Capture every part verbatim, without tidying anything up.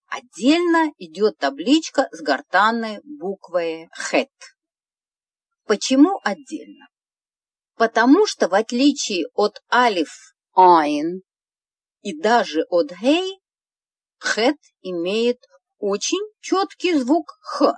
Отдельно идет табличка с гортанной буквой хэт. Почему отдельно? Потому что в отличие от алиф, айн и даже от гей, хэт имеет очень четкий звук х.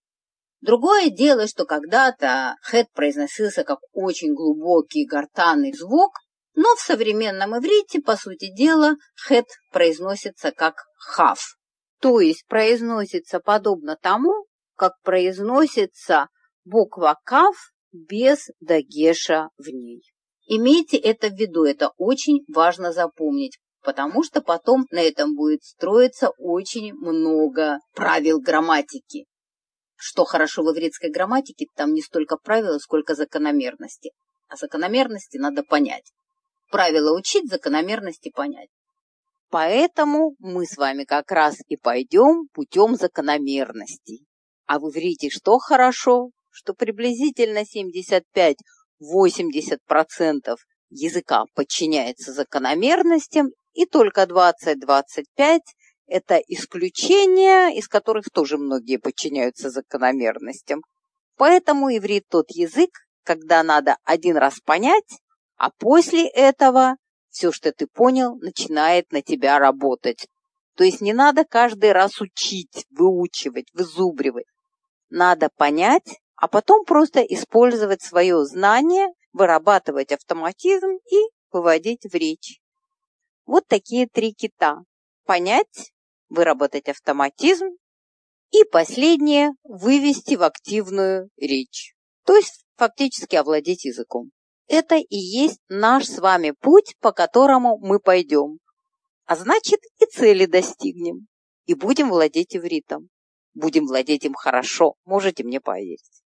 Другое дело, что когда-то хэт произносился как очень глубокий гортанный звук, но в современном иврите, по сути дела, хэт произносится как хав. То есть произносится подобно тому, как произносится буква кав без дагеша в ней. Имейте это в виду, это очень важно запомнить, потому что потом на этом будет строиться очень много правил грамматики. Что хорошо в ивритской грамматике, там не столько правила, сколько закономерности. А закономерности надо понять. Правила учить, закономерности понять. Поэтому мы с вами как раз и пойдем путем закономерностей. А в иврите что хорошо? Что приблизительно семьдесят пять - восемьдесят процентов языка подчиняется закономерностям, и только двадцать - двадцать пять процентов это исключения, из которых тоже многие подчиняются закономерностям. Поэтому иврит тот язык, когда надо один раз понять, а после этого все, что ты понял, начинает на тебя работать. То есть не надо каждый раз учить, выучивать, вызубривать. Надо понять, а потом просто использовать свое знание, вырабатывать автоматизм и выводить в речь. Вот такие три кита. Понять, выработать автоматизм и последнее – вывести в активную речь. То есть фактически овладеть языком. Это и есть наш с вами путь, по которому мы пойдем. А значит, и цели достигнем. И будем владеть ивритом. Будем владеть им хорошо, можете мне поверить.